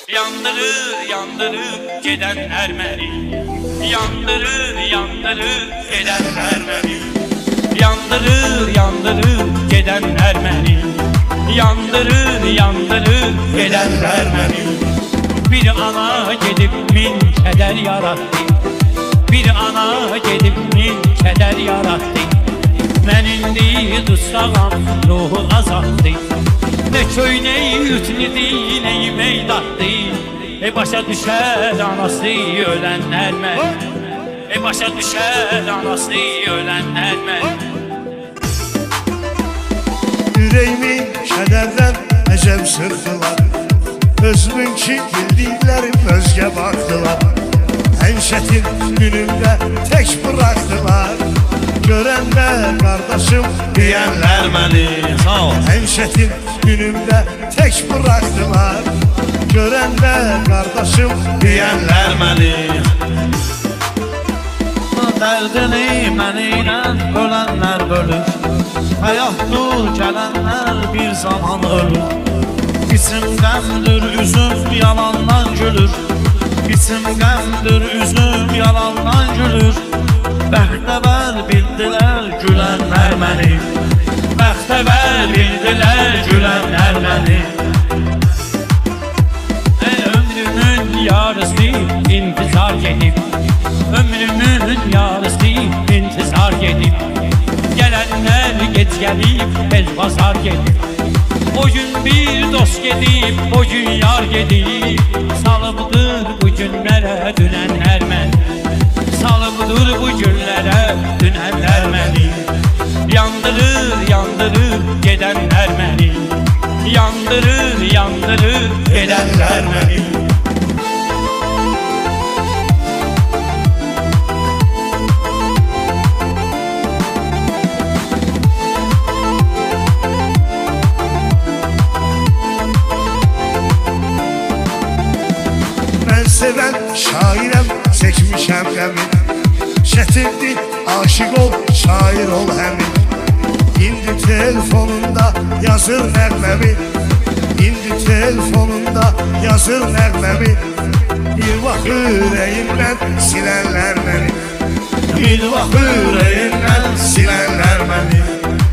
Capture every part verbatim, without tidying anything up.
Yandırır yandırır geden Ermeni, yandırır yandırır geden Ermeni, yandırır yandırır geden Ermeni, yandırır yandırır geden Ermeni. Bir ana gedib min keder yarattı, bir ana gedib min keder yarattı. Mən indi dustağam ruhu azaldı, ne köynəyi ütnidi, ne meydatdı. E başa düşer anası ölen Ermeni, e başa düşer anası ölen Ermeni. Yüreğimi kederden ecem sıktılar, özümün ki bildiklerim özge baktılar. En çetin günümde tek bıraktılar, görenler kardeşim diyenler beni. Sağ ol. En çetin günümde tek bıraktılar, görenler kardeşim diyenler beni. Dərdini mənimlə bölənlər bölür, həyatdır gələnlər bir zaman ölür. İçim qəmdir, üzüm yalandan gülür, İçim qəmdir, üzüm yalandan gülür. Bəxtəvər bildilər gülənlər məni, bəxtəvər bildilər gülənlər məni. Ömrümün yarısı intizar gedib, ömrümün yarısı intizar gedib. Gelenler geç gelip el bazar gedib, o gün bir dost gedib, o gün yar gedib. Salıbdır bu günlərə dünənlər məni, salıbdır bu günlərə dünənlər məni. Yandırır yandırır gedənlər məni, yandırır yandırır gedənlər məni. Seven şairem çekmişem qəmin, çetindir aşık ol şair ol həmin. İndi telefonunda yazır nəğməmi, İndi telefonunda yazır nəğməmi. Bir vaxt ürəyimdən silənlər məni, bir vaxt ürəyimdən silənlər məni.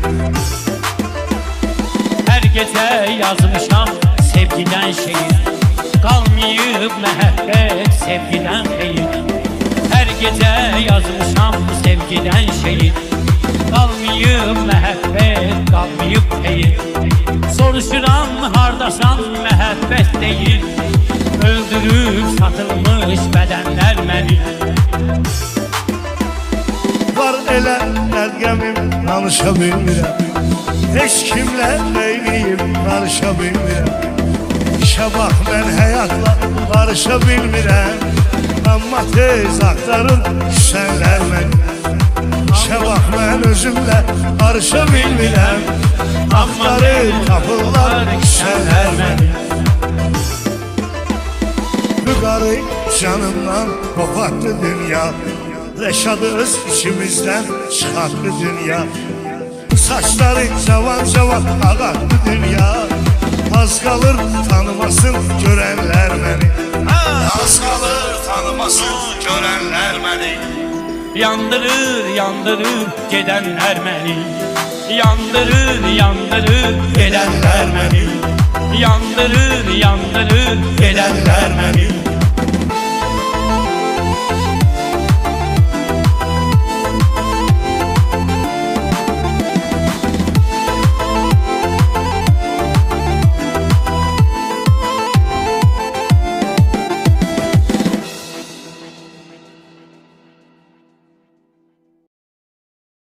Her gece yazmışam sevgiden şehir, kalmayıp mehabbet sevgiden xeyir. Her gece yazmışam sevgiden şehir, kalmayıp mehabbet kalmayıp xeyir. Soruşuram hardasan mehabbet değil, öldürüp satılmış bedenler məni. Var elə əlqəmim danışa bilmirəm, heç kimlə neyliyim qarışa bilmirəm. İşə bax mən həyatla barışa bilmirəm, amma tez axtarır küsənlər məni. İşə bax mən özümlə barışa bilmirəm, axtarır tapırlar küsənlər məni. Bu qarı canımdan qopartdı dünya, Reşadı öz içimizdən çıxartdı dünya. Saçları cavan cavan ağartdı dünya, az kalır tanımasın görenler beni, az kalır tanımasın görenler beni. Yandırır yandırır geden Ermeni, yandırır yandırır geden Ermeni, yandırır yandırır